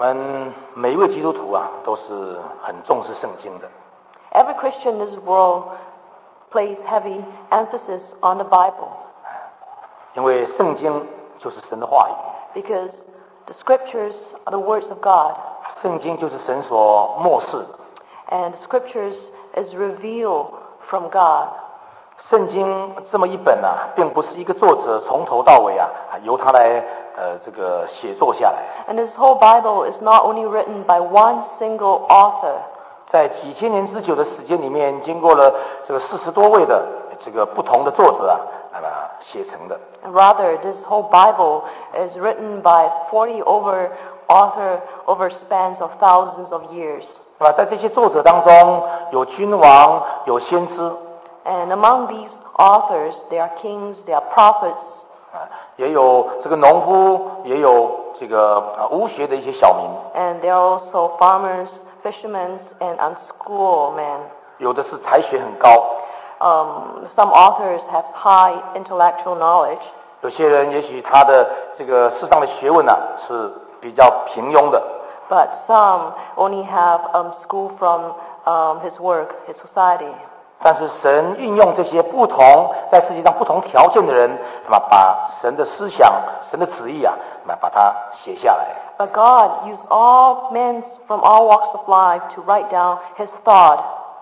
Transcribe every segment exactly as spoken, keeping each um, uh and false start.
我们每一位基督徒啊，都是很重视圣经的。 Every Christian in this world places heavy emphasis on the Bible 因为圣经就是神的话语， because the scriptures are the words of God, 圣经就是神所默示的。 and the scriptures is revealed from God. 圣经这么一本啊，并不是一个作者从头到尾啊，由他来呃这个写作下来。 And this whole Bible is not only written by one single author. 在几千年之久的时间里面，经过了这个四十多位的这个不同的作者啊，那么写成的。 And rather, this whole Bible is written by forty over author over spans of thousands of years. 那么在这些作者当中，有君王，有先知， And among these authors, there are kings, there are prophets, 啊，也有这个农夫，也有这个啊无学的一些小民， and there are also farmers, fishermen, and unschooled men. 有的是才学很高， Um, some authors have high intellectual knowledge, 有些人也许他的这个世上的学问呢、啊、是比较平庸的， but some only have um, school from um, his work, his society. 但是神运用这些不同在世界上不同条件的人，那么把神的思想、神的旨意啊，那么把它写下来。 But God used all men from all walks of life to write down his thought.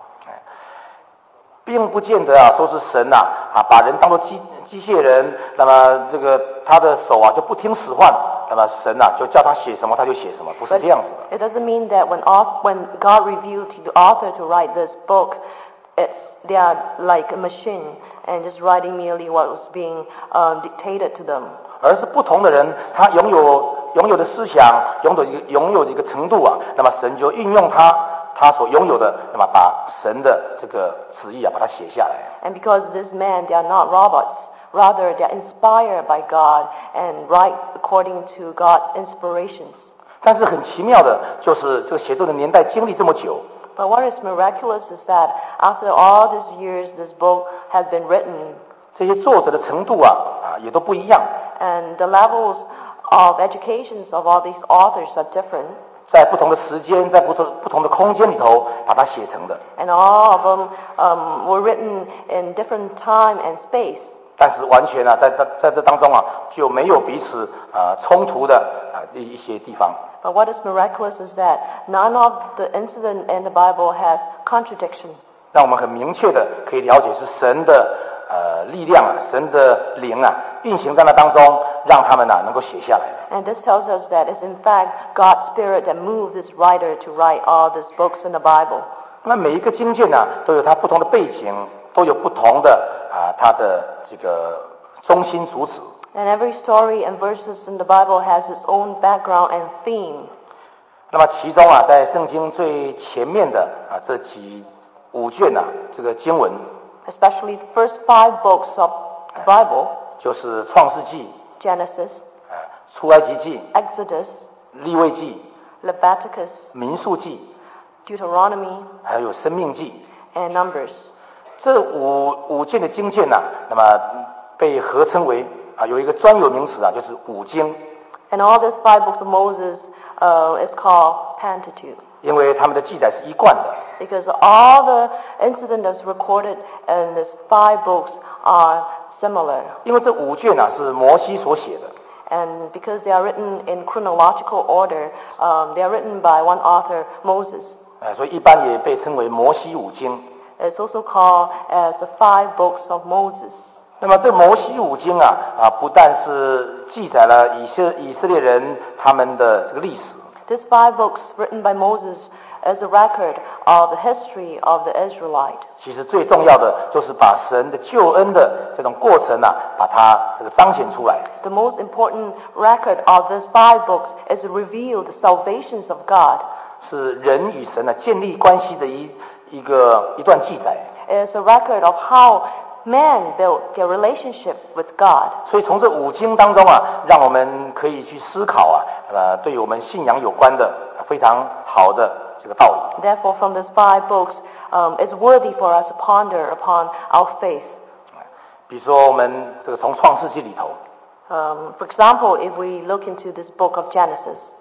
并不见得啊，说是神呐啊，把人当作机机械人，那么这个他的手啊就不听使唤，那么神呐、啊、就叫他写什么他就写什么，不是 But 这样子的。 it doesn't mean that when, auth- when God revealed to the author to write this book, it's, they are like a machine and just writing merely what was being um, dictated to them. 而是不同的人，他拥有拥有的思想，拥有一个拥有的一个程度啊，那么神就运用他他所拥有的，那么把神的这个旨意啊，把它写下来。 And because these men, they are not robots, rather they are inspired by God and write according to God's inspirations. 但是很奇妙的就是这个写作的年代经历这么久， But what is miraculous is that after all these years, this book has been written, 这些作者的程度啊啊也都不一样， and the levels of educations of all these authors are different, 在不同的时间，在不同不同的空间里头把它写成的。 and all of them um, were written in different time and space. 但是完全啊，在在在这当中啊，就没有彼此啊冲突的啊这一些地方。 But what is miraculous is that none of the incident in the Bible has contradiction. 让我们很明确的可以了解是神的呃力量啊，神的灵啊运行在那当中，让他们呐、啊、能够写下来。 And this tells us that it's in fact God's Spirit that moved this writer to write all these books in the Bible. 那每一个经卷呢、啊，都有它不同的背景，都有不同的啊它的这个中心主旨。 And every story and verses in the Bible has its own background and theme. 那么其中啊，在圣经最前面的啊这几五卷呐、啊，这个经文 Especially the first five books of the Bible, 就是创世纪、 Genesis, 啊出埃及记、 Exodus, 利未记、 Leviticus, 民数记， Deuteronomy, 还有生命记。 and Numbers. 这五五卷的经卷呐、啊，那么被合称为啊有一个专有名词啊，就是五经， And all these five books of Moses uh, is called Pentateuch. 因为他们的记载是一贯的。 Because all the incidents that's recorded in these five books are similar. 因为这五卷啊是摩西所写的， And because they are written in chronological order, um, they are written by one author, Moses. 呃，所以一般也被称为摩西五经。 It's also called as the five books of Moses. 那么这摩西五经啊啊，不但是记载了以色以色列人他们的这个历史， These five books written by Moses is a record of the history of the Israelite. 其实最重要的就是把神的救恩的这种过程啊，把它这个彰显出来。 The most important record of these five books is to reveal the salvations of God. 是人与神啊建立关系的一一个一段记载。 It is a record of how man built their relationship with God. 所以从这五经当中啊，让我们可以去思考啊，呃，对我们信仰有关的非常好的这个道理。 Therefore, from these five books, um, it's worthy for us to ponder upon our faith. 比如说我们这个从创世纪里头， Um, for example, if we look into this book of Genesis,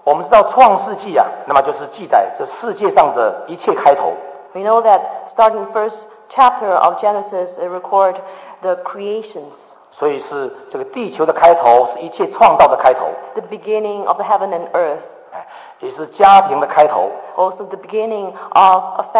我们知道创世纪啊，那么就是记载这世界上的一切开头。 We know that starting first chapter of Genesis, it record the creations, 所以是这个地球的开头，是一切创造的开头， the beginning of the heaven and earth, 哎，也是家庭的开头， also the beginning of a